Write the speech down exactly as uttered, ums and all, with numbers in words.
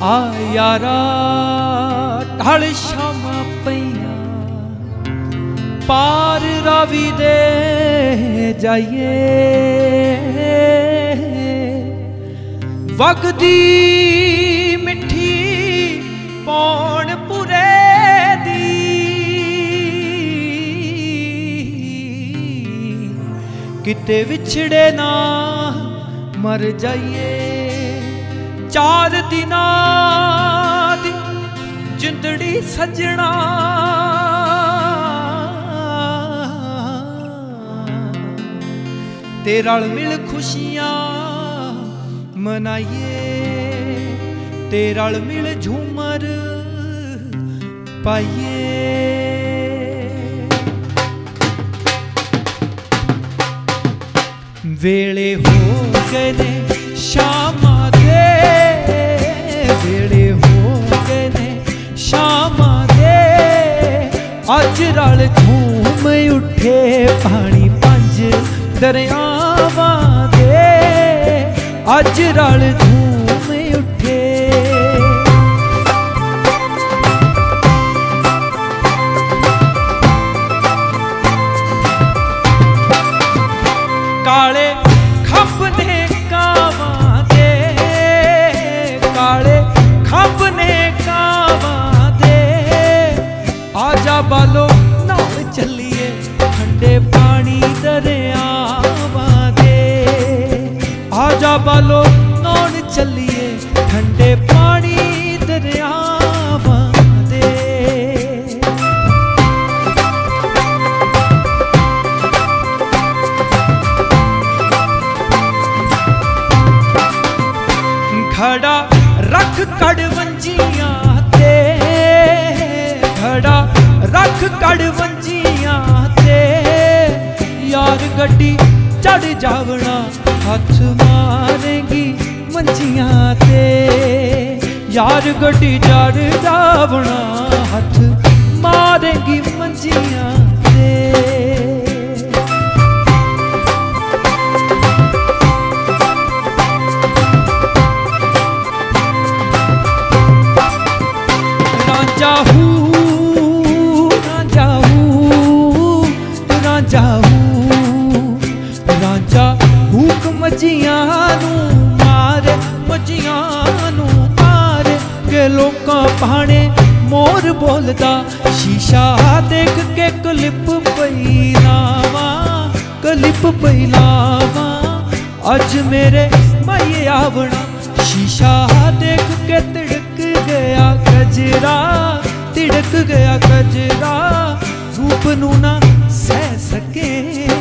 आ यारा ढल शामां पईयां पार रावी दे जाइए वगदी मिठी पौन पुरे दी किते विछड़े ना मर जाइए चार दिनां दी जिंदड़ी सजना ते रल मिल खुशियां मनाइए ते रल मिल झूमर पाइए वेले हो गए ने शामां दे वेले हो गए ने शामां दे अज रल झूम उठे पानी पंज दरियावां दे अज रल झूम उठे काले खंभ ने कावां दे काले खंभ ने कावां दे आजा बालो नाल चलिए ठंडे पानी दरियावां दे आजा बालो नाल चलिए ठंडे पानी दरियावां दे घड़ा रख कड़वंजियां ते घड़ा रख कड़वंजियां ते यार गड्डी चढ़ जावना हथ मारेगी मंजियां ते यार गड्डी चढ़ जावना हथ मारेगी मंजियां ते मजियां नू मारे मजियां नू मारे के लोकां पाने मोर बोलदा शीशा देख के क्लिप पई लावां क्लिप पई लावां अज मेरे माये आवना शीशा देख के तिड़क गया कजरा तिड़क गया कजरा रूप नू ना सह सके